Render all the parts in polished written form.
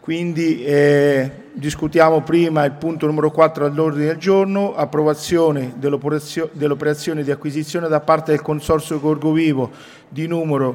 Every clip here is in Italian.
Quindi discutiamo prima il punto numero 4 all'ordine del giorno, approvazione dell'operazione di acquisizione da parte del Consorzio Gorgovivo di numero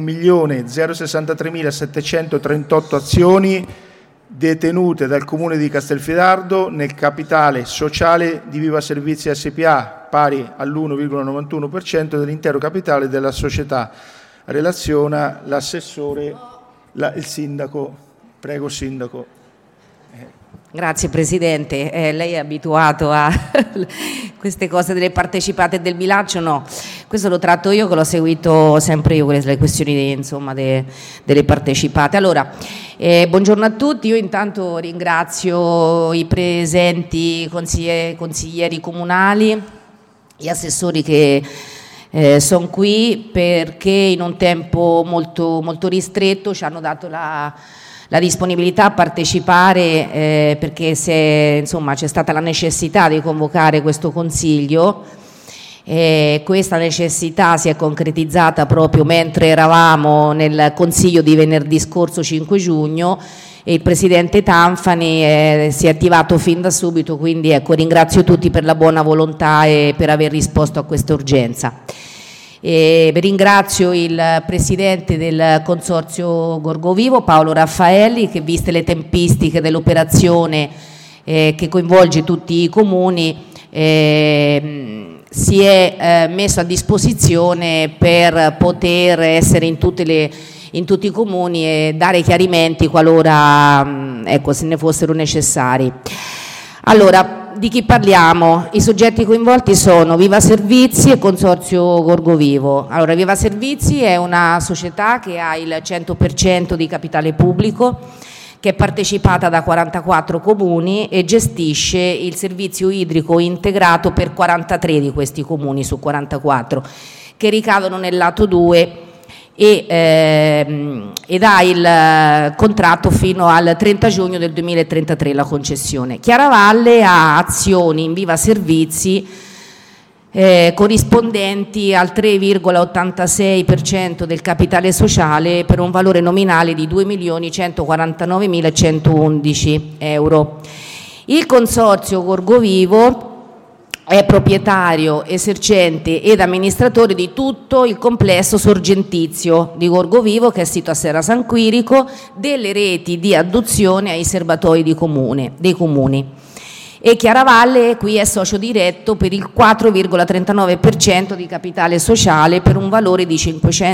1.063.738 azioni detenute dal Comune di Castelfidardo nel capitale sociale di Viva Servizi SpA, pari all'1,91% dell'intero capitale della società. Relaziona l'assessore, il sindaco. Prego, sindaco. Grazie Presidente, lei è abituato a queste cose delle partecipate del bilancio? No, questo lo tratto io che l'ho seguito sempre io, le questioni insomma delle partecipate. Allora, buongiorno a tutti, io intanto ringrazio i presenti consiglieri comunali, gli assessori che sono qui perché in un tempo molto, molto ristretto ci hanno dato la disponibilità a partecipare perché insomma, c'è stata la necessità di convocare questo consiglio. Questa necessità si è concretizzata proprio mentre eravamo nel consiglio di venerdì scorso 5 giugno e il presidente Tanfani si è attivato fin da subito, quindi ecco, ringrazio tutti per la buona volontà e per aver risposto a questa urgenza. Ringrazio il presidente del Consorzio Gorgovivo, Paolo Raffaelli, che viste le tempistiche dell'operazione che coinvolge tutti i comuni si è messo a disposizione per poter essere in tutti i comuni e dare chiarimenti qualora ecco, se ne fossero necessari. Allora, di chi parliamo? I soggetti coinvolti sono Viva Servizi e Consorzio Gorgovivo. Allora, Viva Servizi è una società che ha il 100% di capitale pubblico, che è partecipata da 44 comuni e gestisce il servizio idrico integrato per 43 di questi comuni su 44, che ricadono nel lato 2 ed ha il contratto fino al 30 giugno del 2033 la concessione. Chiaravalle ha azioni in Viva Servizi corrispondenti al 3,86% del capitale sociale per un valore nominale di 2.149.111 euro. Il Consorzio Gorgovivo è proprietario, esercente ed amministratore di tutto il complesso sorgentizio di Gorgovivo, che è sito a Serra San Quirico, delle reti di adduzione ai serbatoi dei comuni. E Chiaravalle qui è socio diretto per il 4,39% di capitale sociale per un valore di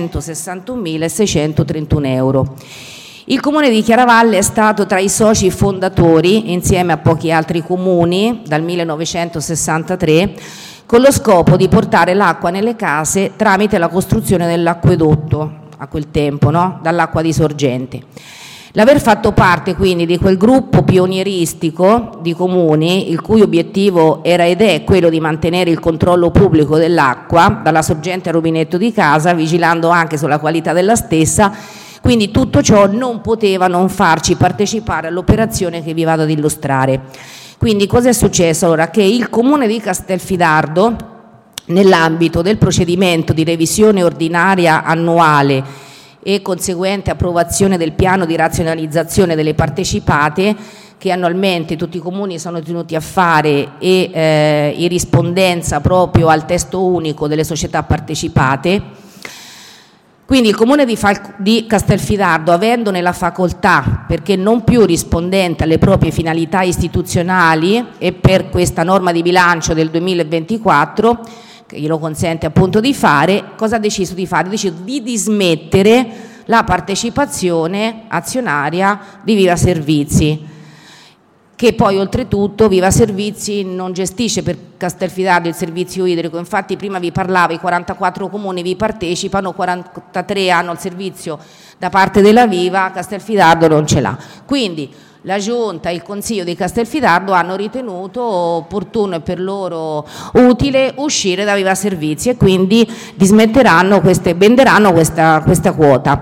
561.631 euro. Il comune di Chiaravalle è stato tra i soci fondatori, insieme a pochi altri comuni, dal 1963, con lo scopo di portare l'acqua nelle case tramite la costruzione dell'acquedotto, a quel tempo, no? Dall'acqua di sorgente. L'aver fatto parte quindi di quel gruppo pionieristico di comuni, il cui obiettivo era ed è quello di mantenere il controllo pubblico dell'acqua, dalla sorgente al rubinetto di casa, vigilando anche sulla qualità della stessa. Quindi tutto ciò non poteva non farci partecipare all'operazione che vi vado ad illustrare. Quindi cosa è successo? Allora, che il Comune di Castelfidardo, nell'ambito del procedimento di revisione ordinaria annuale e conseguente approvazione del piano di razionalizzazione delle partecipate, che annualmente tutti i comuni sono tenuti a fare e in rispondenza proprio al testo unico delle società partecipate. Quindi il Comune di Castelfidardo, avendone la facoltà, perché non più rispondente alle proprie finalità istituzionali e per questa norma di bilancio del 2024, che glielo consente appunto di fare, cosa ha deciso di fare? Ha deciso di dismettere la partecipazione azionaria di Viva Servizi, che poi oltretutto Viva Servizi non gestisce per Castelfidardo il servizio idrico. Infatti prima vi parlavo, i 44 comuni vi partecipano, 43 hanno il servizio da parte della Viva, Castelfidardo non ce l'ha. Quindi la Giunta e il Consiglio di Castelfidardo hanno ritenuto opportuno e per loro utile uscire da Viva Servizi e quindi venderanno queste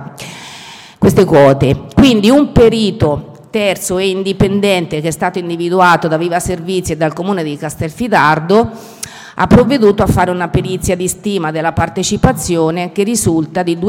quote. Quindi un perito terzo e indipendente che è stato individuato da Viva Servizi e dal Comune di Castelfidardo ha provveduto a fare una perizia di stima della partecipazione che risulta di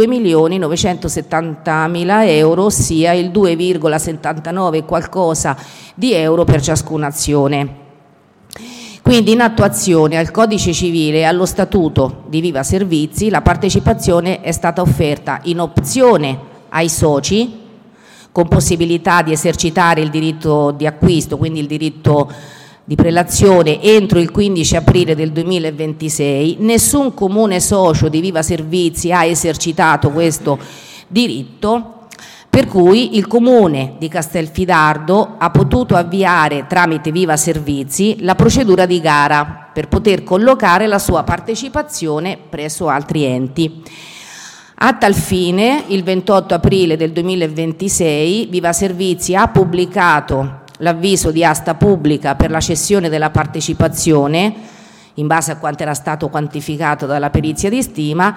2.970.000 euro, ossia il 2,79 qualcosa di euro per ciascuna azione. Quindi, in attuazione al Codice Civile e allo Statuto di Viva Servizi, la partecipazione è stata offerta in opzione ai soci, con possibilità di esercitare il diritto di acquisto, quindi il diritto di prelazione, entro il 15 aprile del 2026. Nessun comune socio di Viva Servizi ha esercitato questo diritto, per cui il comune di Castelfidardo ha potuto avviare tramite Viva Servizi la procedura di gara per poter collocare la sua partecipazione presso altri enti. A tal fine, il 28 aprile del 2026, Viva Servizi ha pubblicato l'avviso di asta pubblica per la cessione della partecipazione, in base a quanto era stato quantificato dalla perizia di stima,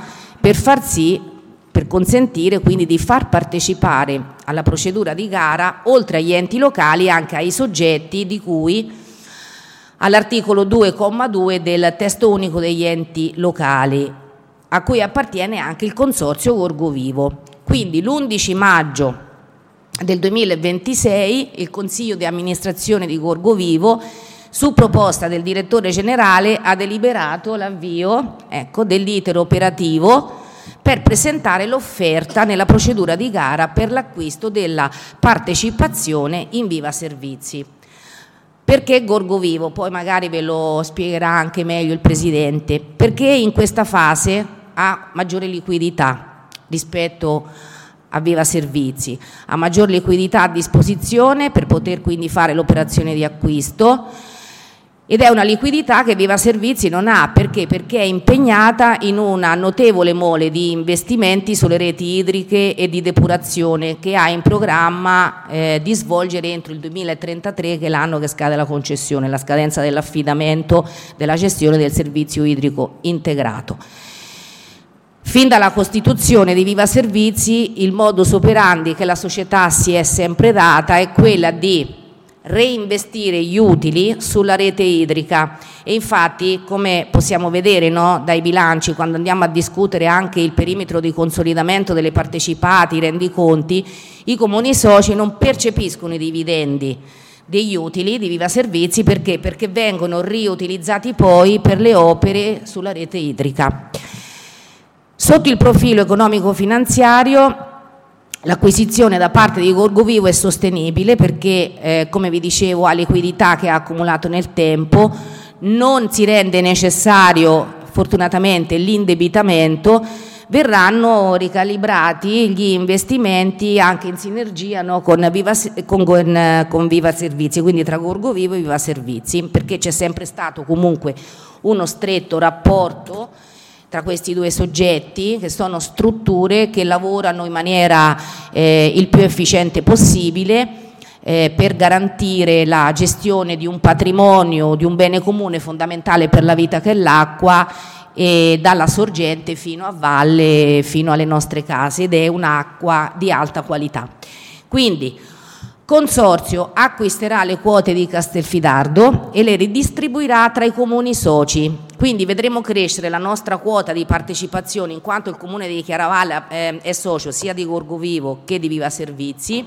per consentire quindi di far partecipare alla procedura di gara, oltre agli enti locali, anche ai soggetti di cui all'articolo 2,2 del testo unico degli enti locali, a cui appartiene anche il Consorzio Gorgovivo. Quindi l'11 maggio del 2026 il Consiglio di amministrazione di Gorgovivo, su proposta del direttore generale, ha deliberato l'avvio dell'iter operativo per presentare l'offerta nella procedura di gara per l'acquisto della partecipazione in Viva Servizi. Perché Gorgovivo? Poi magari ve lo spiegherà anche meglio il Presidente. Perché in questa fase ha maggiore liquidità rispetto a Viva Servizi, ha maggior liquidità a disposizione per poter quindi fare l'operazione di acquisto, ed è una liquidità che Viva Servizi non ha. Perché? Perché è impegnata in una notevole mole di investimenti sulle reti idriche e di depurazione che ha in programma di svolgere entro il 2033, che è l'anno che scade la concessione, la scadenza dell'affidamento della gestione del servizio idrico integrato. Fin dalla costituzione di Viva Servizi, il modus operandi che la società si è sempre data è quella di reinvestire gli utili sulla rete idrica, e infatti, come possiamo vedere dai bilanci, quando andiamo a discutere anche il perimetro di consolidamento delle partecipate, i rendiconti, i comuni soci non percepiscono i dividendi degli utili di Viva Servizi. Perché? Perché vengono riutilizzati poi per le opere sulla rete idrica. Sotto il profilo economico-finanziario, l'acquisizione da parte di Gorgovivo è sostenibile perché, come vi dicevo, ha liquidità che ha accumulato nel tempo, non si rende necessario fortunatamente l'indebitamento, verranno ricalibrati gli investimenti anche in sinergia con Viva Servizi, quindi tra Gorgovivo e Viva Servizi, perché c'è sempre stato comunque uno stretto rapporto tra questi due soggetti, che sono strutture che lavorano in maniera il più efficiente possibile per garantire la gestione di un patrimonio, di un bene comune fondamentale per la vita che è l'acqua, e dalla sorgente fino a valle, fino alle nostre case, ed è un'acqua di alta qualità. Quindi Consorzio acquisterà le quote di Castelfidardo e le ridistribuirà tra i comuni soci. Quindi vedremo crescere la nostra quota di partecipazione, in quanto il comune di Chiaravalle è socio sia di Gorgovivo che di Viva Servizi,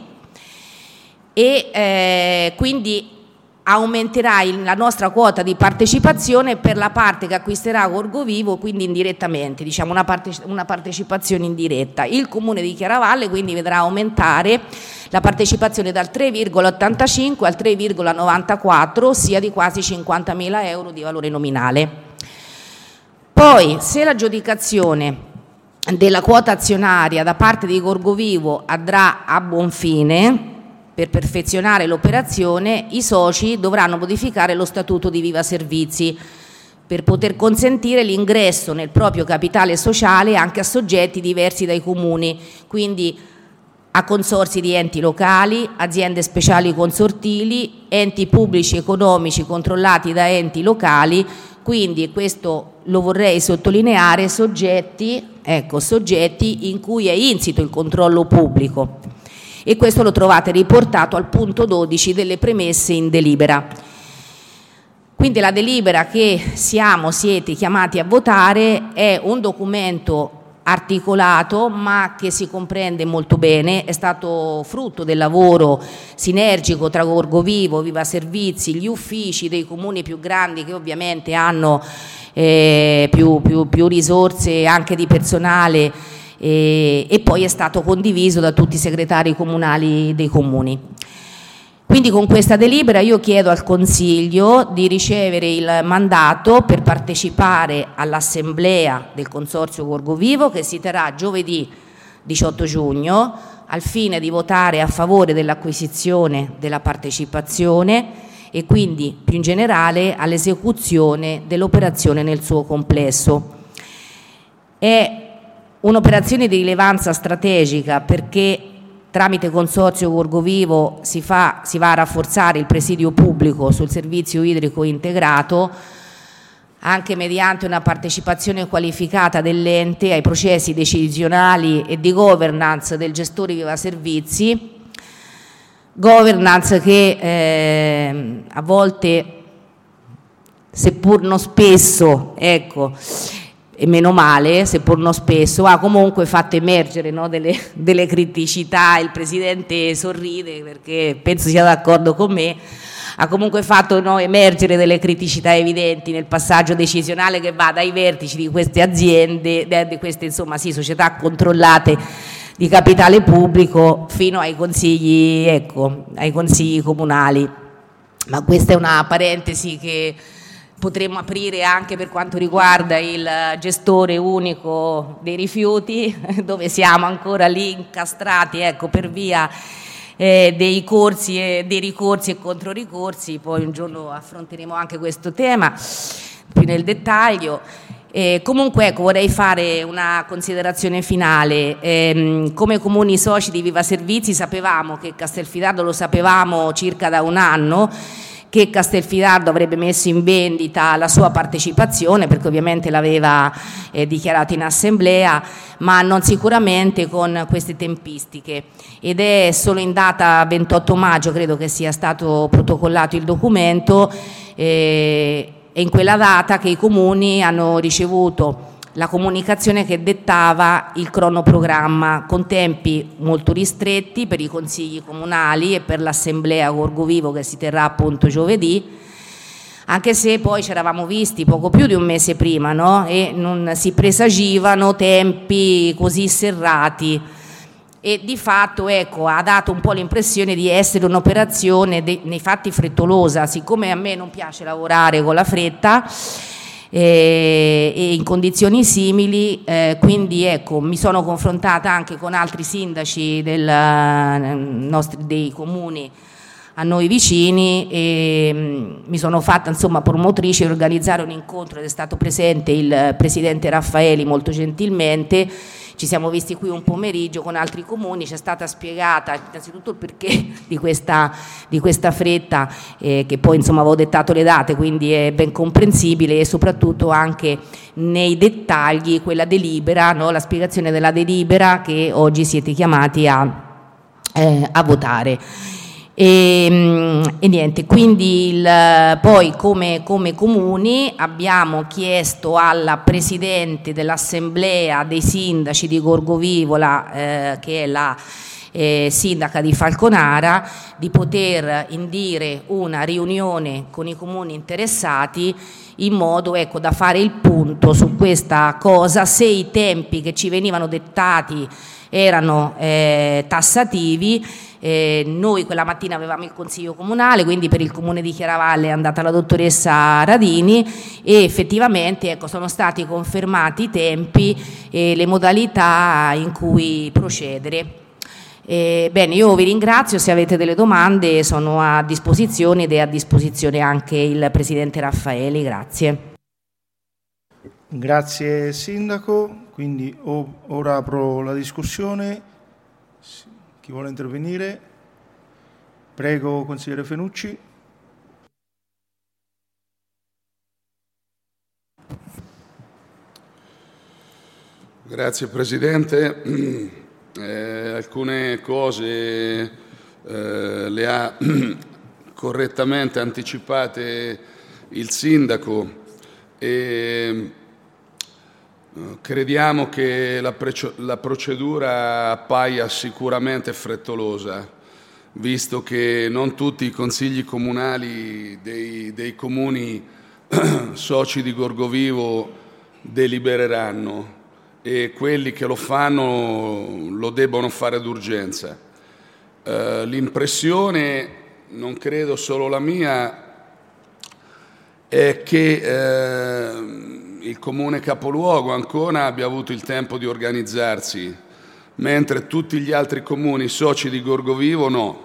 e quindi aumenterà la nostra quota di partecipazione per la parte che acquisterà Gorgovivo, quindi indirettamente, diciamo una partecipazione indiretta. Il comune di Chiaravalle quindi vedrà aumentare la partecipazione dal 3,85 al 3,94, ossia di quasi 50.000 euro di valore nominale. Poi, se l'aggiudicazione della quota azionaria da parte di Gorgovivo andrà a buon fine, per perfezionare l'operazione, i soci dovranno modificare lo statuto di Viva Servizi per poter consentire l'ingresso nel proprio capitale sociale anche a soggetti diversi dai comuni, quindi a consorzi di enti locali, aziende speciali consortili, enti pubblici economici controllati da enti locali, quindi, e questo lo vorrei sottolineare, soggetti in cui è insito il controllo pubblico. E questo lo trovate riportato al punto 12 delle premesse in delibera. Quindi la delibera che siete chiamati a votare è un documento articolato ma che si comprende molto bene, è stato frutto del lavoro sinergico tra Gorgovivo, Viva Servizi, gli uffici dei comuni più grandi che ovviamente hanno più risorse anche di personale e poi è stato condiviso da tutti i segretari comunali dei comuni. Quindi con questa delibera io chiedo al Consiglio di ricevere il mandato per partecipare all'assemblea del Consorzio Gorgovivo che si terrà giovedì 18 giugno al fine di votare a favore dell'acquisizione della partecipazione e quindi più in generale all'esecuzione dell'operazione nel suo complesso. È un'operazione di rilevanza strategica perché tramite Consorzio Gorgovivo si va a rafforzare il presidio pubblico sul servizio idrico integrato anche mediante una partecipazione qualificata dell'ente ai processi decisionali e di governance del gestore Viva Servizi, governance che a volte, seppur non spesso, ecco, e meno male, seppur non spesso, ha comunque fatto emergere, no, delle criticità. Il Presidente sorride perché penso sia d'accordo con me, ha comunque fatto, no, emergere delle criticità evidenti nel passaggio decisionale che va dai vertici di queste aziende, di queste insomma società controllate di capitale pubblico fino ai consigli, ecco, ai consigli comunali. Ma questa è una parentesi che potremmo aprire anche per quanto riguarda il gestore unico dei rifiuti, dove siamo ancora lì incastrati, ecco, per via dei corsi e dei ricorsi e controricorsi. Poi un giorno affronteremo anche questo tema più nel dettaglio. Comunque ecco, vorrei fare una considerazione finale. Come comuni soci di Viva Servizi sapevamo che Castelfidardo, lo sapevamo circa da un anno, che Castelfidardo avrebbe messo in vendita la sua partecipazione perché ovviamente l'aveva dichiarato in assemblea, ma non sicuramente con queste tempistiche, ed è solo in data 28 maggio credo che sia stato protocollato il documento e in quella data che i comuni hanno ricevuto la comunicazione che dettava il cronoprogramma con tempi molto ristretti per i consigli comunali e per l'assemblea Gorgovivo che si terrà appunto giovedì, anche se poi ci eravamo visti poco più di un mese prima, no? E non si presagivano tempi così serrati e di fatto, ecco, ha dato un po' l'impressione di essere un'operazione nei fatti frettolosa. Siccome a me non piace lavorare con la fretta e in condizioni simili, quindi ecco, mi sono confrontata anche con altri sindaci dei comuni a noi vicini e mi sono fatta insomma promotrice di organizzare un incontro ed è stato presente il Presidente Raffaeli molto gentilmente. Ci siamo visti qui un pomeriggio con altri comuni, ci è stata spiegata innanzitutto il perché di questa fretta, che poi insomma avevo dettato le date, quindi è ben comprensibile, e soprattutto anche nei dettagli quella delibera, no? La spiegazione della delibera che oggi siete chiamati a votare. E niente, quindi poi come comuni abbiamo chiesto alla Presidente dell'Assemblea dei Sindaci di Gorgovivo, che è la sindaca di Falconara, di poter indire una riunione con i comuni interessati in modo, ecco, da fare il punto su questa cosa, se i tempi che ci venivano dettati erano tassativi. Noi quella mattina avevamo il consiglio comunale, quindi per il comune di Chiaravalle è andata la dottoressa Radini e effettivamente, ecco, sono stati confermati i tempi e le modalità in cui procedere. Bene, io vi ringrazio, se avete delle domande sono a disposizione ed è a disposizione anche il Presidente Raffaeli. Grazie. Grazie Sindaco, quindi ora apro la discussione. Chi vuole intervenire? Prego, consigliere Fenucci. Grazie Presidente. Alcune cose le ha correttamente anticipate il sindaco e crediamo che la procedura appaia sicuramente frettolosa, visto che non tutti i consigli comunali dei comuni soci di Gorgovivo delibereranno e quelli che lo fanno lo debbono fare d'urgenza. L'impressione, non credo solo la mia, è che il comune capoluogo Ancona abbia avuto il tempo di organizzarsi, mentre tutti gli altri comuni soci di Gorgovivo no.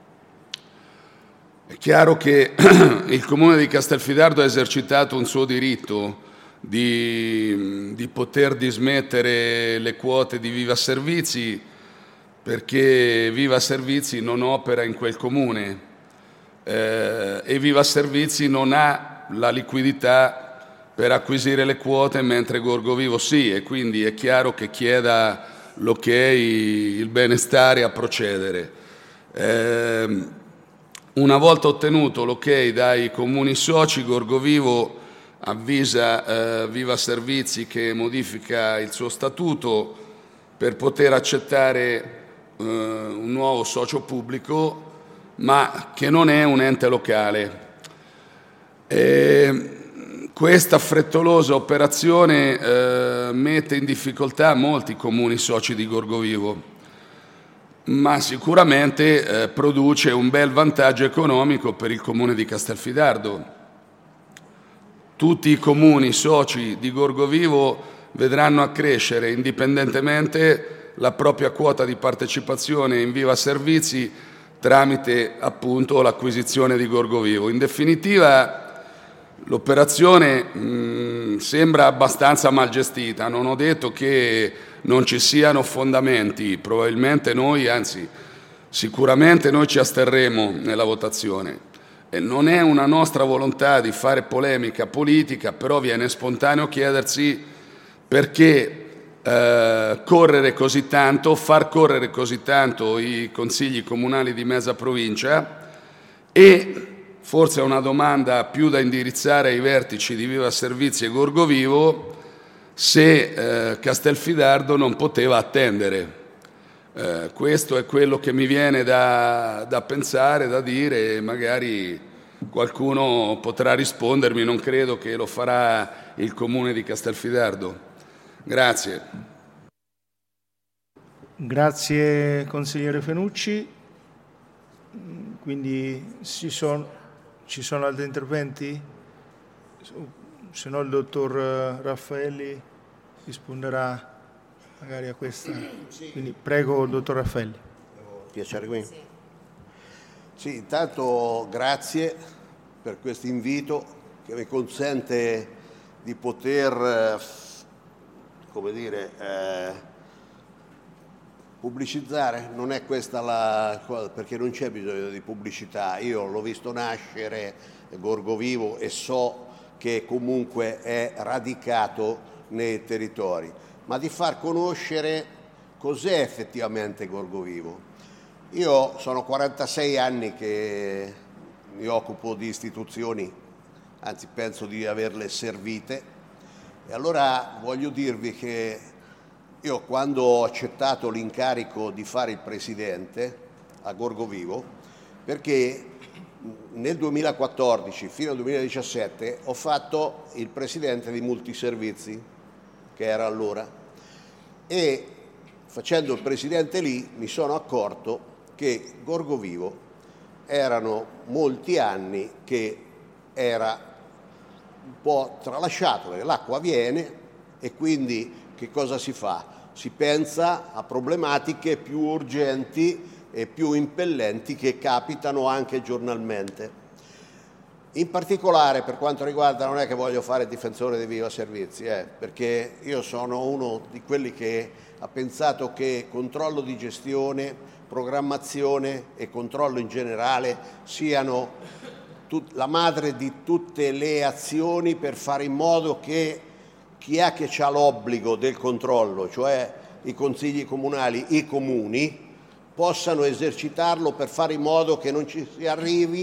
È chiaro che il comune di Castelfidardo ha esercitato un suo diritto di poter dismettere le quote di Viva Servizi, perché Viva Servizi non opera in quel comune e Viva Servizi non ha la liquidità per acquisire le quote, mentre Gorgovivo sì, e quindi è chiaro che chieda l'ok, il benestare a procedere. Una volta ottenuto l'ok dai comuni soci, Gorgovivo avvisa Viva Servizi che modifica il suo statuto per poter accettare un nuovo socio pubblico, ma che non è un ente locale. Questa frettolosa operazione mette in difficoltà molti comuni soci di Gorgovivo, ma sicuramente produce un bel vantaggio economico per il comune di Castelfidardo. Tutti i comuni soci di Gorgovivo vedranno accrescere indipendentemente la propria quota di partecipazione in Viva Servizi tramite appunto l'acquisizione di Gorgovivo. In definitiva, l'operazione sembra abbastanza mal gestita. Non ho detto che non ci siano fondamenti, probabilmente noi, anzi sicuramente noi ci asterremo nella votazione. E non è una nostra volontà di fare polemica politica, però viene spontaneo chiedersi perché far correre così tanto i consigli comunali di mezza provincia, e forse è una domanda più da indirizzare ai vertici di Viva Servizi e Gorgovivo, se Castelfidardo non poteva attendere. Questo è quello che mi viene da pensare, da dire, magari qualcuno potrà rispondermi, non credo che lo farà il comune di Castelfidardo. Grazie. Grazie consigliere Fenucci. Quindi ci sono altri interventi? Se no il dottor Raffaelli risponderà magari a questa. Quindi prego il dottor Raffaelli. Piacere qui. Sì, intanto grazie per questo invito che mi consente di poter, come dire, pubblicizzare. Non è questa la cosa, perché non c'è bisogno di pubblicità. Io l'ho visto nascere Gorgovivo e so che comunque è radicato nei territori, ma di far conoscere cos'è effettivamente Gorgovivo. Io sono 46 anni che mi occupo di istituzioni, anzi penso di averle servite, e allora voglio dirvi che io quando ho accettato l'incarico di fare il presidente a Gorgovivo, perché nel 2014 fino al 2017 ho fatto il presidente di Multiservizi, che era allora, e facendo il presidente lì mi sono accorto che Gorgovivo erano molti anni che era un po' tralasciato, perché l'acqua viene e quindi che cosa si fa? Si pensa a problematiche più urgenti e più impellenti che capitano anche giornalmente. In particolare per quanto riguarda, non è che voglio fare difensore di Viva Servizi, perché io sono uno di quelli che ha pensato che controllo di gestione, programmazione e controllo in generale siano la madre di tutte le azioni per fare in modo che chi è che ha l'obbligo del controllo, cioè i consigli comunali, i comuni, possano esercitarlo per fare in modo che non ci si arrivi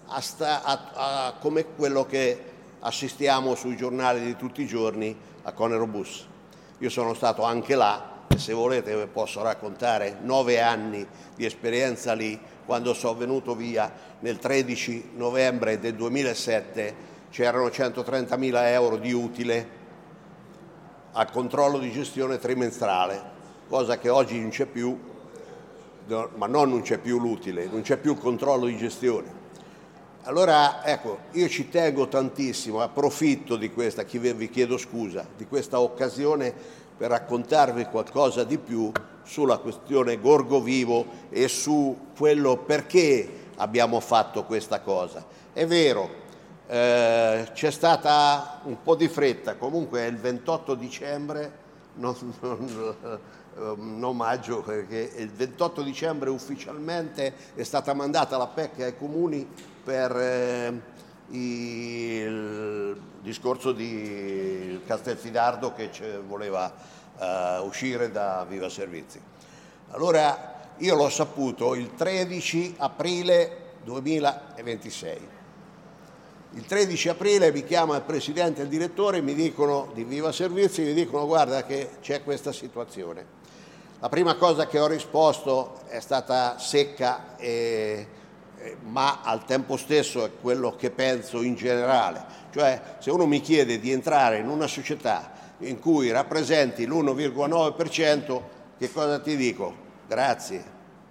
come quello che assistiamo sui giornali di tutti i giorni a Conero Bus. Io sono stato anche là e se volete vi posso raccontare 9 anni di esperienza lì. Quando sono venuto via nel 13 novembre del 2007 c'erano 130.000 euro di utile al controllo di gestione trimestrale, cosa che oggi non c'è più, ma non c'è più l'utile, non c'è più il controllo di gestione. Allora, ecco, io ci tengo tantissimo, approfitto di questa, vi chiedo scusa, di questa occasione per raccontarvi qualcosa di più sulla questione Gorgovivo e su quello perché abbiamo fatto questa cosa. È vero, c'è stata un po' di fretta, comunque è il 28 dicembre, non maggio, perché il 28 dicembre ufficialmente è stata mandata la PEC ai comuni per il discorso di Castelfidardo che voleva uscire da Viva Servizi. Allora io l'ho saputo il 13 aprile 2026. Il 13 aprile mi chiama il presidente e il direttore di Viva Servizi, mi dicono guarda che c'è questa situazione. La prima cosa che ho risposto è stata secca, ma al tempo stesso è quello che penso in generale. Cioè, se uno mi chiede di entrare in una società in cui rappresenti l'1,9%, che cosa ti dico? Grazie.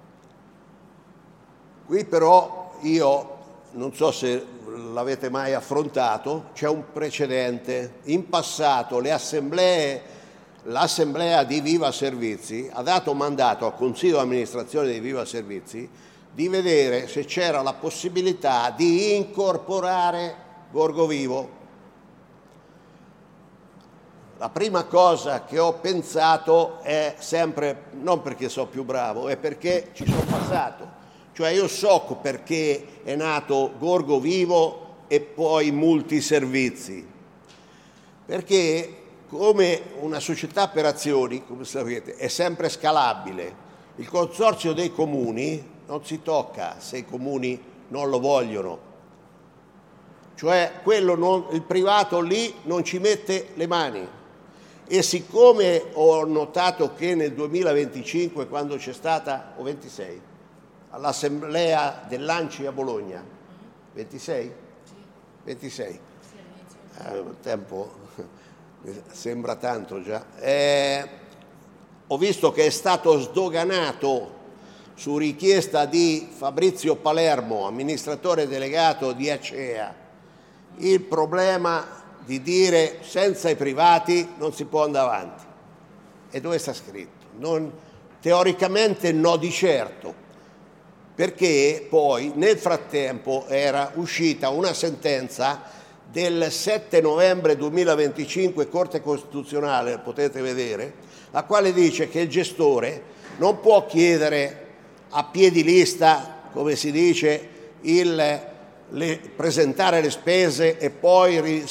Qui però io non so se l'avete mai affrontato, c'è un precedente. In passato l'assemblea di Viva Servizi ha dato mandato al Consiglio di amministrazione di Viva Servizi di vedere se c'era la possibilità di incorporare Gorgovivo. La prima cosa che ho pensato è sempre, non perché sono più bravo, è perché ci sono passato. Cioè io so perché è nato Gorgovivo e poi Multiservizi. Perché come una società per azioni, come sapete, è sempre scalabile. Il consorzio dei comuni non si tocca se i comuni non lo vogliono. Cioè il privato lì non ci mette le mani. E siccome ho notato che nel 2025, quando c'è stata, o 26, all'assemblea dell'ANCI a Bologna, 26? 26. Il tempo sembra tanto già. Ho visto che è stato sdoganato su richiesta di Fabrizio Palermo, amministratore delegato di Acea, il problema di dire senza i privati non si può andare avanti. E dove sta scritto? Teoricamente no di certo, perché poi nel frattempo era uscita una sentenza del 7 novembre 2025, Corte Costituzionale, potete vedere, la quale dice che il gestore non può chiedere a piedi lista, come si dice, presentare le spese e poi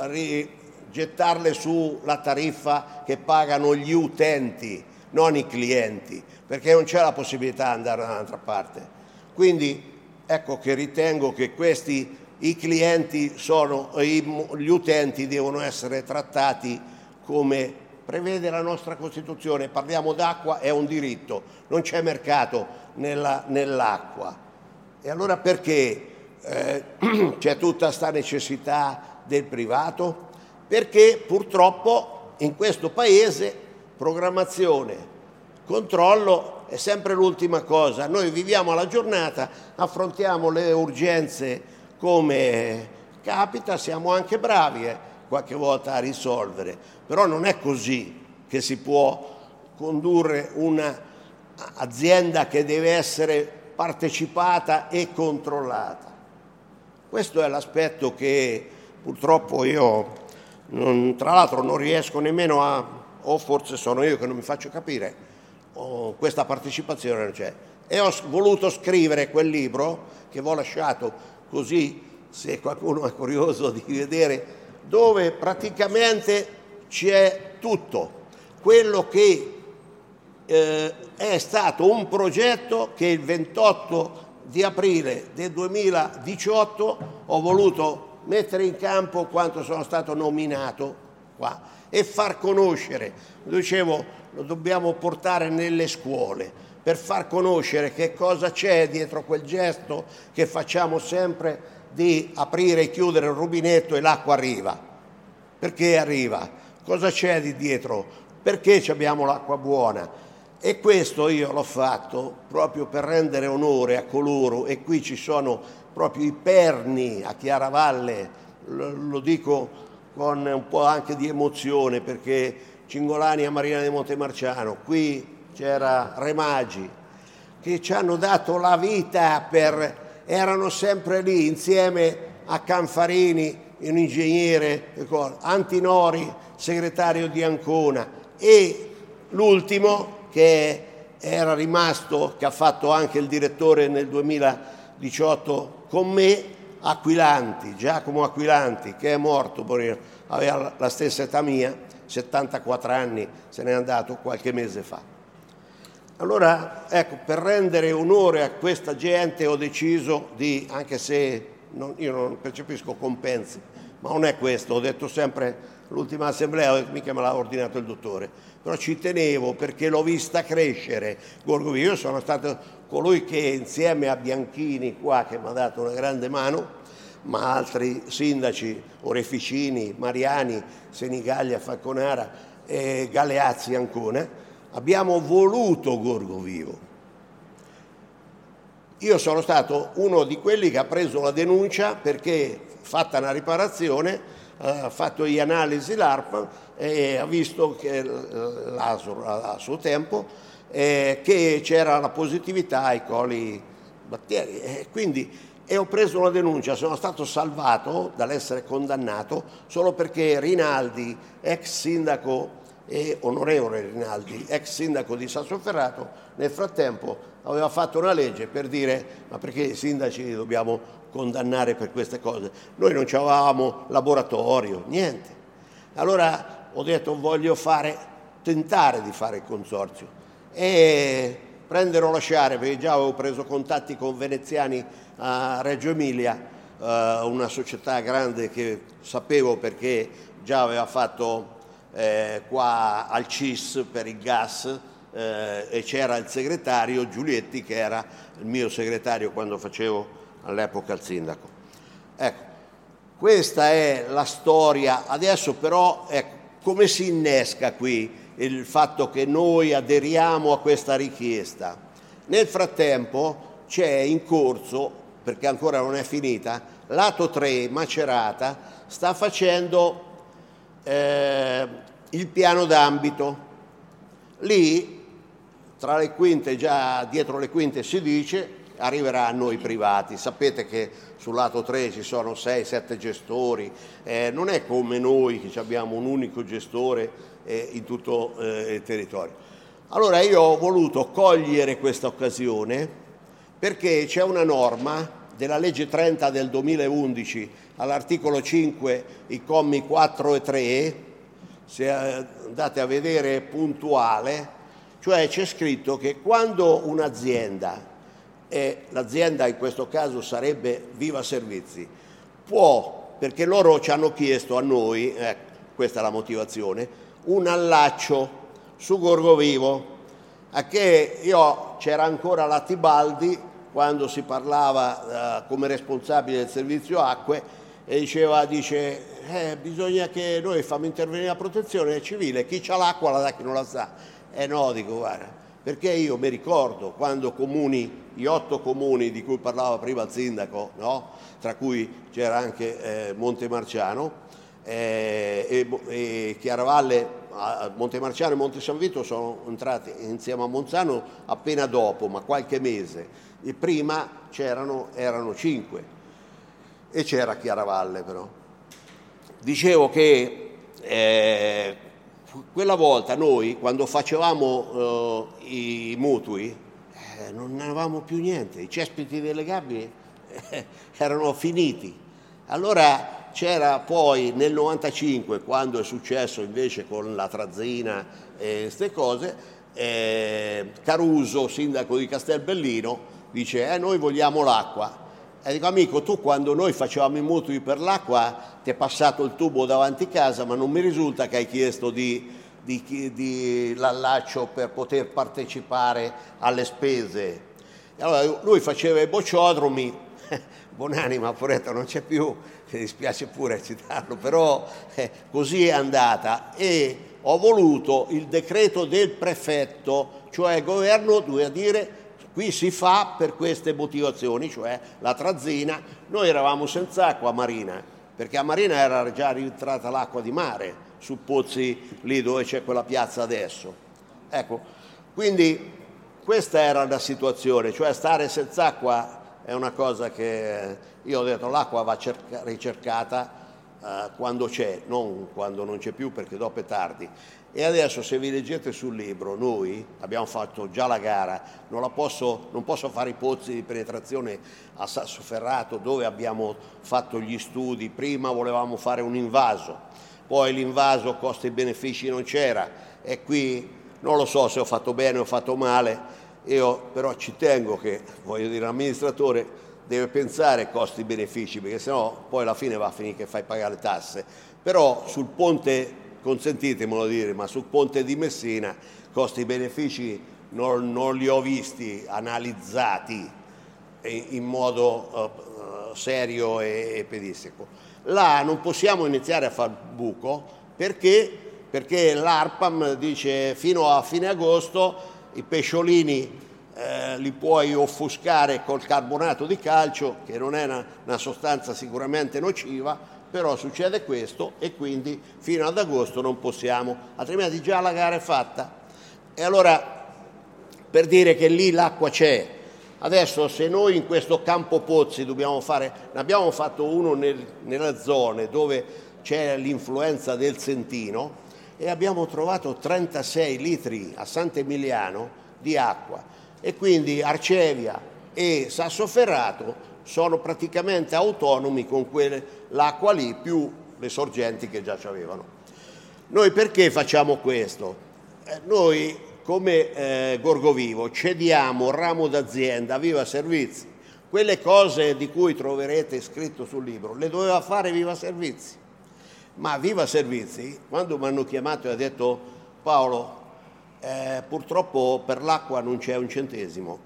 gettarle sulla tariffa che pagano gli utenti, non i clienti, perché non c'è la possibilità di andare da un'altra parte. Quindi ecco che ritengo che i clienti gli utenti devono essere trattati come prevede la nostra Costituzione. Parliamo d'acqua, è un diritto, non c'è mercato nell'acqua. E allora perché c'è tutta questa necessità del privato? Perché purtroppo in questo paese programmazione, controllo è sempre l'ultima cosa. Noi viviamo alla giornata, affrontiamo le urgenze come capita, siamo anche bravi qualche volta a risolvere, però non è così che si può condurre un'azienda che deve essere partecipata e controllata. Questo è l'aspetto che purtroppo io, tra l'altro, non riesco nemmeno o forse sono io che non mi faccio capire, questa partecipazione non c'è. E ho voluto scrivere quel libro che vi ho lasciato, così se qualcuno è curioso di vedere, dove praticamente c'è tutto quello che è stato un progetto che il 28 di aprile del 2018 ho voluto mettere in campo quanto sono stato nominato qua e far conoscere, dicevo, lo dobbiamo portare nelle scuole per far conoscere che cosa c'è dietro quel gesto che facciamo sempre di aprire e chiudere il rubinetto e l'acqua arriva. Perché arriva? Cosa c'è di dietro? Perché abbiamo l'acqua buona? E questo io l'ho fatto proprio per rendere onore a coloro, e qui ci sono proprio i perni a Chiaravalle, lo dico con un po' anche di emozione, perché Cingolani a Marina di Montemarciano, qui c'era Remagi, che ci hanno dato la vita erano sempre lì insieme a Canfarini, un ingegnere, Antinori, segretario di Ancona, e l'ultimo che era rimasto, che ha fatto anche il direttore nel 2018 con me, Aquilanti, Giacomo Aquilanti, che è morto, aveva la stessa età mia, 74 anni, se n'è andato qualche mese fa. Allora, ecco, per rendere onore a questa gente ho deciso di, anche se io non percepisco compensi, ma non è questo, ho detto sempre l'ultima assemblea, mica me l'ha ordinato il dottore, però ci tenevo perché l'ho vista crescere Gorgovio. Io sono stato colui che insieme a Bianchini qua, che mi ha dato una grande mano, ma altri sindaci, Oreficini, Mariani, Senigallia, Falconara e Galeazzi Ancona, abbiamo voluto Gorgovivo. Io sono stato uno di quelli che ha preso la denuncia perché, fatta una riparazione, ha fatto gli analisi l'ARPA e ha visto che l'ASUR a suo tempo che c'era la positività ai coli batteri, e ho preso la denuncia. Sono stato salvato dall'essere condannato solo perché Rinaldi, ex sindaco, e onorevole Rinaldi, ex sindaco di Sassoferrato, nel frattempo aveva fatto una legge per dire: ma perché i sindaci li dobbiamo condannare per queste cose? Noi non avevamo laboratorio, niente. Allora ho detto: voglio tentare di fare il consorzio e prendere o lasciare, perché già avevo preso contatti con veneziani a Reggio Emilia, una società grande che sapevo perché già aveva fatto qua al CIS per il gas, e c'era il segretario Giulietti, che era il mio segretario quando facevo all'epoca il sindaco. Ecco, questa è la storia. Adesso però, ecco, come si innesca qui il fatto che noi aderiamo a questa richiesta? Nel frattempo c'è in corso, perché ancora non è finita, lato 3 Macerata sta facendo il piano d'ambito. Lì, tra le quinte, già dietro le quinte si dice, arriverà a noi privati. Sapete che sul lato 3 ci sono 6-7 gestori, non è come noi che abbiamo un unico gestore in tutto il territorio. Allora io ho voluto cogliere questa occasione perché c'è una norma della legge 30 del 2011 all'articolo 5, i commi 4 e 3, se andate a vedere puntuale, cioè c'è scritto che quando un'azienda, e l'azienda in questo caso sarebbe Viva Servizi, può, perché loro ci hanno chiesto a noi, questa è la motivazione, un allaccio su Gorgovivo, a che c'era ancora la Tibaldi quando si parlava come responsabile del servizio acque, e dice bisogna che noi facciamo intervenire la protezione civile, chi c'ha l'acqua la dà chi non la sa. No, dico, guarda, perché io mi ricordo quando gli 8 comuni di cui parlava prima il sindaco, no? Tra cui c'era anche Montemarciano e Chiaravalle, Montemarciano e Monte San Vito sono entrati insieme a Monzano appena dopo, ma qualche mese, e prima erano 5 e c'era Chiaravalle. Però dicevo che quella volta noi, quando facevamo i mutui, non avevamo più niente, i cespiti delle gabbie erano finiti. Allora c'era poi nel 95, quando è successo invece con la Trazzina e queste cose, Caruso, sindaco di Castelbellino, dice noi vogliamo l'acqua. E dico, amico, tu quando noi facevamo i mutui per l'acqua ti è passato il tubo davanti casa, ma non mi risulta che hai chiesto di l'allaccio per poter partecipare alle spese. E allora lui faceva i bocciodromi, buonanima, poretto, non c'è più, mi dispiace pure citarlo, però così è andata. E ho voluto il decreto del prefetto, cioè il governo doveva dire qui si fa per queste motivazioni, cioè la trazzina. Noi eravamo senza acqua a Marina, perché a Marina era già rientrata l'acqua di mare, su Pozzi, lì dove c'è quella piazza adesso. Ecco, quindi questa era la situazione, cioè stare senza acqua è una cosa che io ho detto, l'acqua va ricercata quando c'è, non quando non c'è più, perché dopo è tardi. E adesso se vi leggete sul libro, noi abbiamo fatto già la gara, non posso fare i pozzi di penetrazione a Sassoferrato dove abbiamo fatto gli studi. Prima volevamo fare un invaso, poi l'invaso costi e benefici non c'era, e qui non lo so se ho fatto bene o ho fatto male. Io però ci tengo che, voglio dire, l'amministratore deve pensare costi e benefici, perché sennò poi alla fine va a finire che fai pagare le tasse. Però sul ponte, consentitemelo dire, ma sul ponte di Messina costi e benefici non li ho visti analizzati in modo serio e pedissequo. Là non possiamo iniziare a far buco perché l'ARPAM dice fino a fine agosto i pesciolini li puoi offuscare col carbonato di calcio, che non è una sostanza sicuramente nociva, però succede questo e quindi fino ad agosto non possiamo, altrimenti già la gara è fatta. E allora, per dire che lì l'acqua c'è, adesso se noi in questo campo pozzi dobbiamo fare, ne abbiamo fatto uno nelle zone dove c'è l'influenza del Sentino e abbiamo trovato 36 litri a Sant'Emiliano di acqua, e quindi Arcevia e Sassoferrato sono praticamente autonomi con l'acqua lì più le sorgenti che già c'avevano. Noi perché facciamo questo? Noi come Gorgovivo cediamo ramo d'azienda a Viva Servizi. Quelle cose di cui troverete scritto sul libro le doveva fare Viva Servizi, ma Viva Servizi quando mi hanno chiamato e ha detto Paolo purtroppo per l'acqua non c'è un centesimo,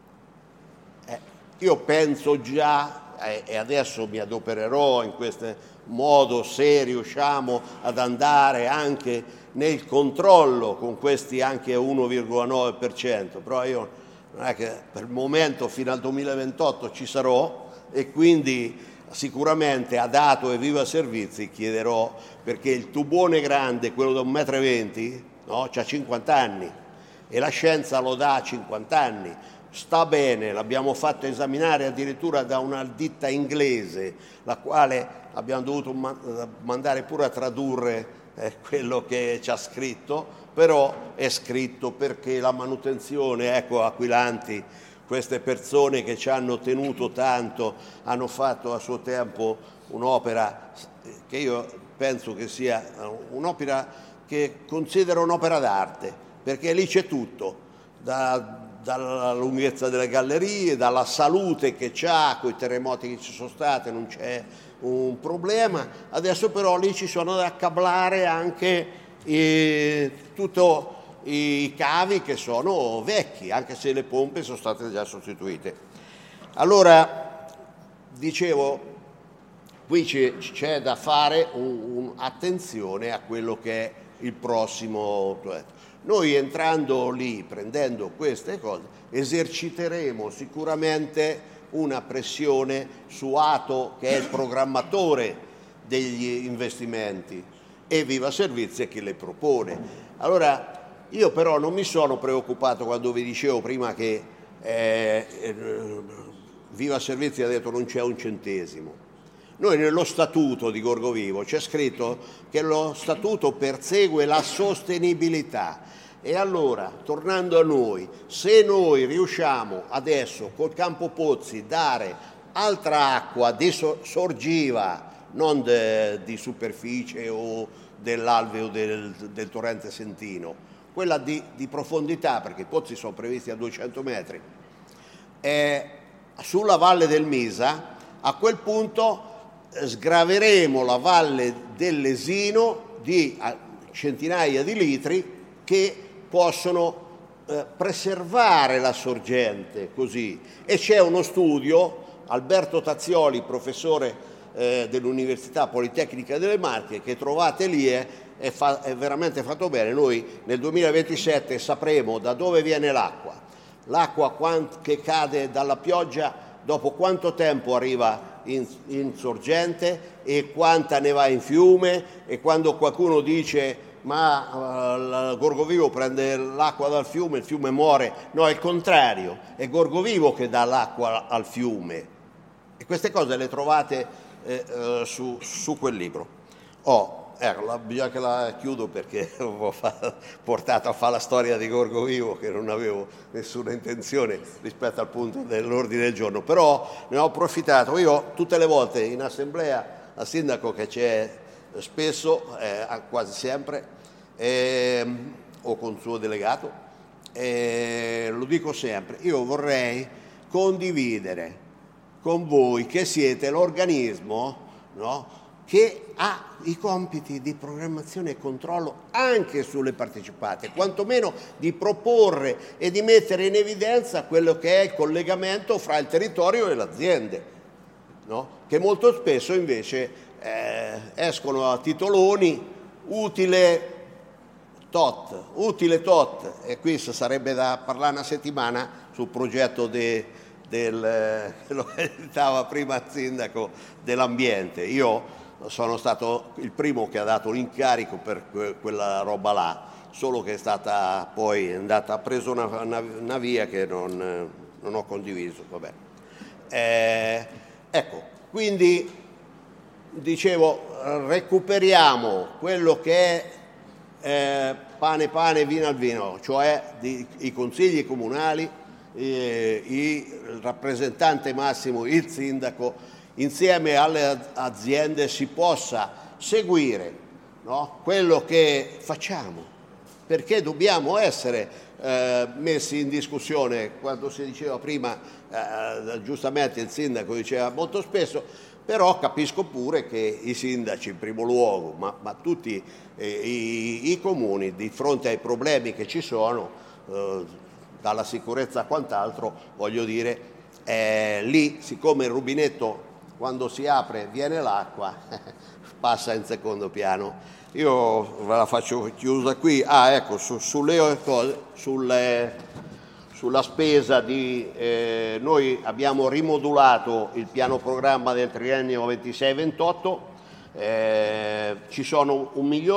io penso già e adesso mi adopererò in questo modo se riusciamo ad andare anche nel controllo con questi anche 1,9%, però io non è che per il momento fino al 2028 ci sarò, e quindi sicuramente a Dato e Viva Servizi chiederò, perché il tubone grande, quello da 1,20 m, no, c'ha 50 anni e la scienza lo dà a 50 anni. Sta bene, l'abbiamo fatto esaminare addirittura da una ditta inglese, la quale abbiamo dovuto mandare pure a tradurre quello che ci ha scritto, però è scritto perché la manutenzione, ecco, Aquilani, queste persone che ci hanno tenuto tanto, hanno fatto a suo tempo un'opera che io penso che sia un'opera che considero un'opera d'arte, perché lì c'è tutto, dalla lunghezza delle gallerie, dalla salute che c'ha, con i terremoti che ci sono stati non c'è un problema. Adesso però lì ci sono da cablare anche tutti i cavi che sono vecchi, anche se le pompe sono state già sostituite. Allora, dicevo, qui c'è da fare attenzione a quello che è il prossimo progetto. Noi entrando lì, prendendo queste cose, eserciteremo sicuramente una pressione su Ato, che è il programmatore degli investimenti, e Viva Servizi è chi le propone. Allora, io però non mi sono preoccupato quando vi dicevo prima che Viva Servizi ha detto non c'è un centesimo. Noi nello statuto di Gorgovivo c'è scritto che lo statuto persegue la sostenibilità. E allora, tornando a noi, se noi riusciamo adesso col Campo Pozzi dare altra acqua sorgiva, non di superficie o dell'alveo del torrente Sentino, quella di profondità, perché i pozzi sono previsti a 200 metri, sulla valle del Misa, a quel punto sgraveremo la valle del Lesino di centinaia di litri che possono preservare la sorgente così. E c'è uno studio, Alberto Tazzioli, professore dell'Università Politecnica delle Marche, che trovate lì, è veramente fatto bene. Noi nel 2027 sapremo da dove viene l'acqua che cade dalla pioggia, dopo quanto tempo arriva in sorgente e quanta ne va in fiume, e quando qualcuno dice ma Gorgovivo prende l'acqua dal fiume, il fiume muore, no, è il contrario, è Gorgovivo che dà l'acqua al fiume. E queste cose le trovate su quel libro. Bisogna che la chiudo perché ho portato a fare la storia di Gorgovivo, che non avevo nessuna intenzione rispetto al punto dell'ordine del giorno, però ne ho approfittato. Io tutte le volte in assemblea al sindaco, che c'è spesso, quasi sempre, o con il suo delegato, lo dico sempre, io vorrei condividere con voi, che siete l'organismo, no, che ha i compiti di programmazione e controllo anche sulle partecipate, quantomeno di proporre e di mettere in evidenza quello che è il collegamento fra il territorio e le aziende, no? Che molto spesso invece escono a titoloni utile tot, e qui sarebbe da parlare una settimana sul progetto lo citava prima il sindaco, dell'ambiente. Io sono stato il primo che ha dato l'incarico per quella roba là, solo che è stata poi ha preso una via che non ho condiviso. Vabbè. Ecco, quindi dicevo, recuperiamo quello che è pane, vino al vino, cioè i consigli comunali, il rappresentante massimo, il sindaco, insieme alle aziende si possa seguire, no, quello che facciamo, perché dobbiamo essere messi in discussione. Quando si diceva prima, giustamente il sindaco diceva molto spesso, però capisco pure che i sindaci in primo luogo, ma tutti i comuni, di fronte ai problemi che ci sono, dalla sicurezza a quant'altro, voglio dire, lì, siccome il rubinetto quando si apre viene l'acqua, passa in secondo piano. Io ve la faccio chiusa qui. Ecco, sulle cose, sulla spesa noi abbiamo rimodulato il piano programma del triennio 26-28, ci sono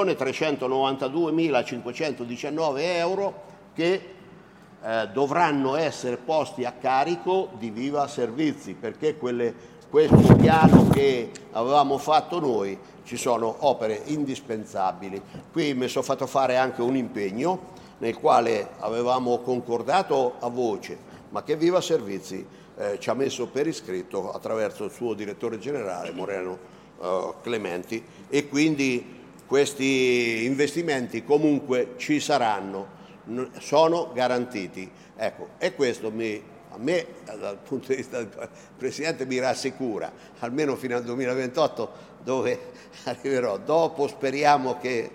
1.392.519 euro che dovranno essere posti a carico di Viva Servizi, perché questo piano che avevamo fatto noi, ci sono opere indispensabili. Qui mi sono fatto fare anche un impegno nel quale avevamo concordato a voce, ma che Viva Servizi ci ha messo per iscritto attraverso il suo direttore generale Moreno Clementi, e quindi questi investimenti comunque ci saranno, sono garantiti. Ecco, e questo a me dal punto di vista del Presidente mi rassicura, almeno fino al 2028, dove arriverò. Dopo speriamo che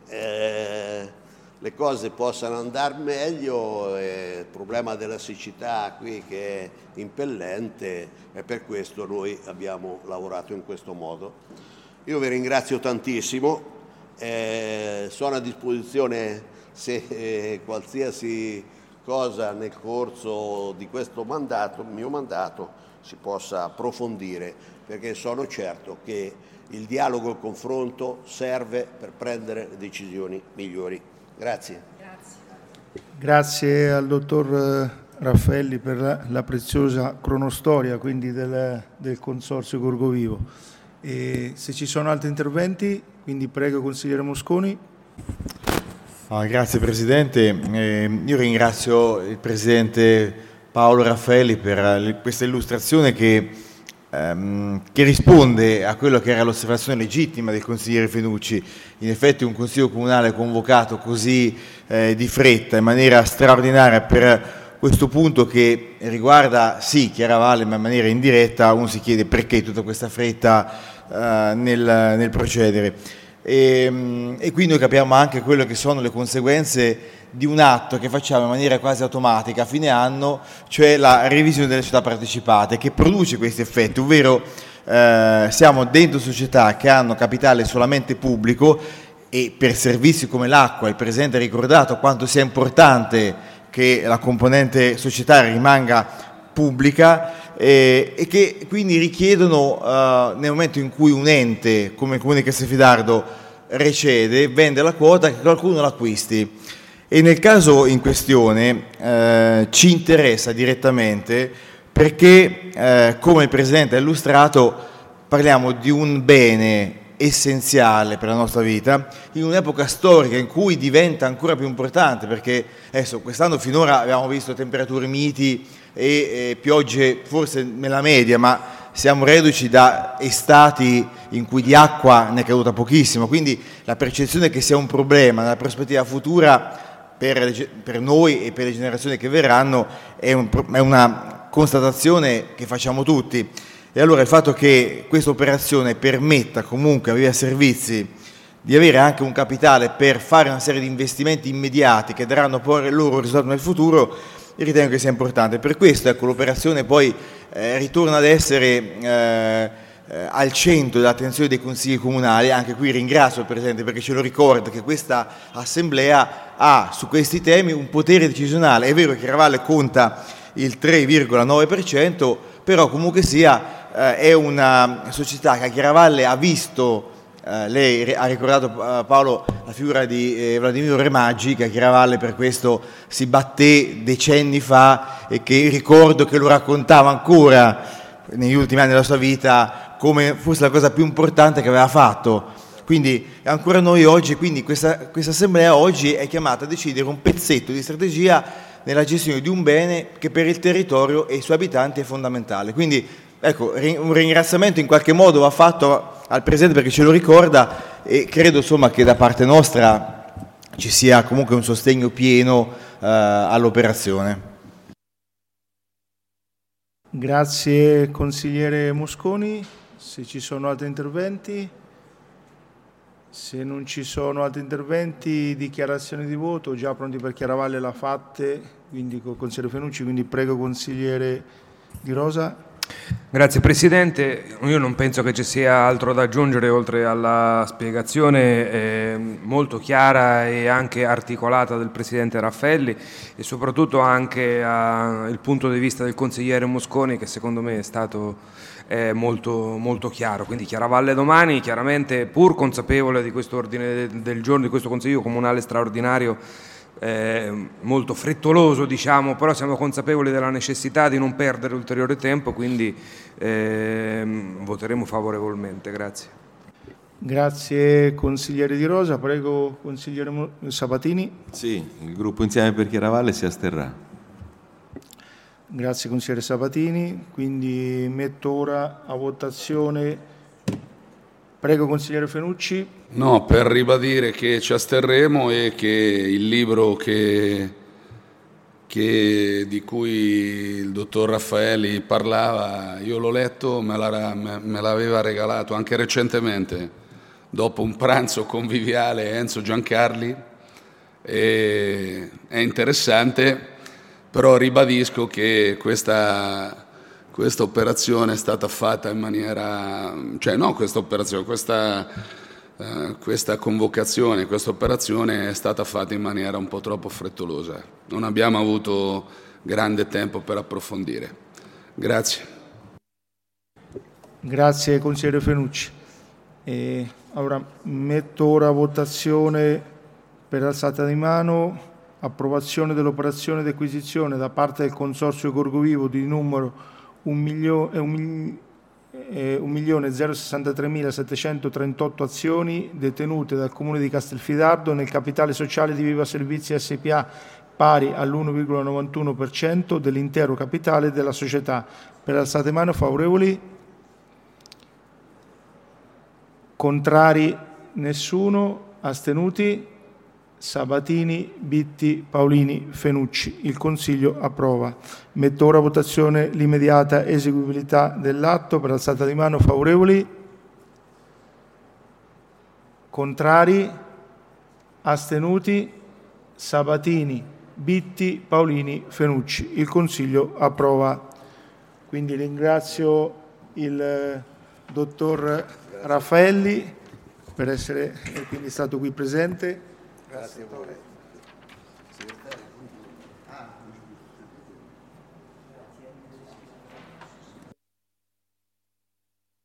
le cose possano andare meglio, il problema della siccità qui che è impellente, e per questo noi abbiamo lavorato in questo modo. Io vi ringrazio tantissimo, sono a disposizione se qualsiasi cosa nel corso di questo mandato, il mio mandato, si possa approfondire, perché sono certo che il dialogo e il confronto serve per prendere decisioni migliori. Grazie. Grazie al dottor Raffaelli per la preziosa cronostoria, quindi del Consorzio Gorgovivo. E se ci sono altri interventi, quindi prego consigliere Mosconi. Grazie Presidente, io ringrazio il Presidente Paolo Raffaelli per questa illustrazione che risponde a quello che era l'osservazione legittima del consigliere Fenucci. In effetti un consiglio comunale convocato così di fretta, in maniera straordinaria, per questo punto che riguarda sì Chiaravalle, ma in maniera indiretta uno si chiede perché tutta questa fretta nel procedere. E quindi noi capiamo anche quello che sono le conseguenze di un atto che facciamo in maniera quasi automatica a fine anno, cioè la revisione delle società partecipate, che produce questi effetti, ovvero siamo dentro società che hanno capitale solamente pubblico e per servizi come l'acqua il Presidente ha ricordato quanto sia importante che la componente societaria rimanga pubblica e che quindi richiedono nel momento in cui un ente come il Comune di Castelfidardo recede, vende la quota, che qualcuno l'acquisti. E nel caso in questione ci interessa direttamente perché come il Presidente ha illustrato parliamo di un bene essenziale per la nostra vita in un'epoca storica in cui diventa ancora più importante, perché adesso quest'anno finora abbiamo visto temperature miti e piogge forse nella media, ma siamo reduci da estati in cui di acqua ne è caduta pochissimo, quindi la percezione che sia un problema nella prospettiva futura per noi e per le generazioni che verranno è una constatazione che facciamo tutti. E allora il fatto che questa operazione permetta comunque a Via Servizi di avere anche un capitale per fare una serie di investimenti immediati che daranno poi il loro risultato nel futuro, ritengo che sia importante. Per questo ecco, l'operazione poi ritorna ad essere al centro dell'attenzione dei consigli comunali. Anche qui ringrazio il Presidente perché ce lo ricorda che questa assemblea ha su questi temi un potere decisionale. È vero che Chiaravalle conta il 3,9%, però comunque sia è una società che a Chiaravalle ha visto, lei ha ricordato Paolo la figura di Vladimiro Remaggi, che a Chiaravalle per questo si batté decenni fa e che ricordo che lo raccontava ancora negli ultimi anni della sua vita come fosse la cosa più importante che aveva fatto. Quindi ancora noi oggi, quindi questa assemblea oggi è chiamata a decidere un pezzetto di strategia nella gestione di un bene che per il territorio e i suoi abitanti è fondamentale. Quindi ecco, un ringraziamento in qualche modo va fatto al Presidente perché ce lo ricorda e credo insomma che da parte nostra ci sia comunque un sostegno pieno all'operazione. Grazie consigliere Mosconi. Se ci sono altri interventi? Se non ci sono altri interventi, dichiarazioni di voto, già pronti per Chiaravalle l'ha fatte, quindi con il consigliere Fenucci, quindi prego consigliere Di Rosa. Grazie Presidente, io non penso che ci sia altro da aggiungere oltre alla spiegazione molto chiara e anche articolata del Presidente Raffaelli e soprattutto anche il punto di vista del consigliere Mosconi che secondo me è stato molto, molto chiaro. Quindi Chiaravalle domani, chiaramente pur consapevole di questo ordine del giorno, di questo Consiglio Comunale straordinario molto frettoloso diciamo, però siamo consapevoli della necessità di non perdere ulteriore tempo, quindi voteremo favorevolmente. Grazie. Grazie consigliere Di Rosa, prego consigliere Sabatini. Sì, il gruppo Insieme per Chiaravalle si asterrà. Grazie consigliere Sabatini, quindi metto ora a votazione, prego consigliere Fenucci. No, per ribadire che ci asterremo e che il libro di cui il dottor Raffaelli parlava, io l'ho letto, me l'aveva regalato anche recentemente, dopo un pranzo conviviale Enzo Giancarli, e è interessante, però ribadisco che questa operazione è stata fatta in maniera, cioè no, questa convocazione, questa operazione è stata fatta in maniera un po' troppo frettolosa. Non abbiamo avuto grande tempo per approfondire. Grazie. Grazie consigliere Fenucci. Allora metto ora a votazione per alzata di mano approvazione dell'operazione di acquisizione da parte del Consorzio Gorgovivo di numero 1.063.738 azioni detenute dal Comune di Castelfidardo nel capitale sociale di Viva Servizi SpA pari all'1,91% dell'intero capitale della società. Per alzate mano favorevoli? Contrari? Nessuno? Astenuti? Sabatini, Bitti, Paolini, Fenucci. Il Consiglio approva. Metto ora a votazione l'immediata eseguibilità dell'atto per alzata di mano. Favorevoli? Contrari? Astenuti? Sabatini, Bitti, Paolini, Fenucci. Il Consiglio approva. Quindi ringrazio il dottor Raffaelli per essere quindi stato qui presente. Grazie a voi.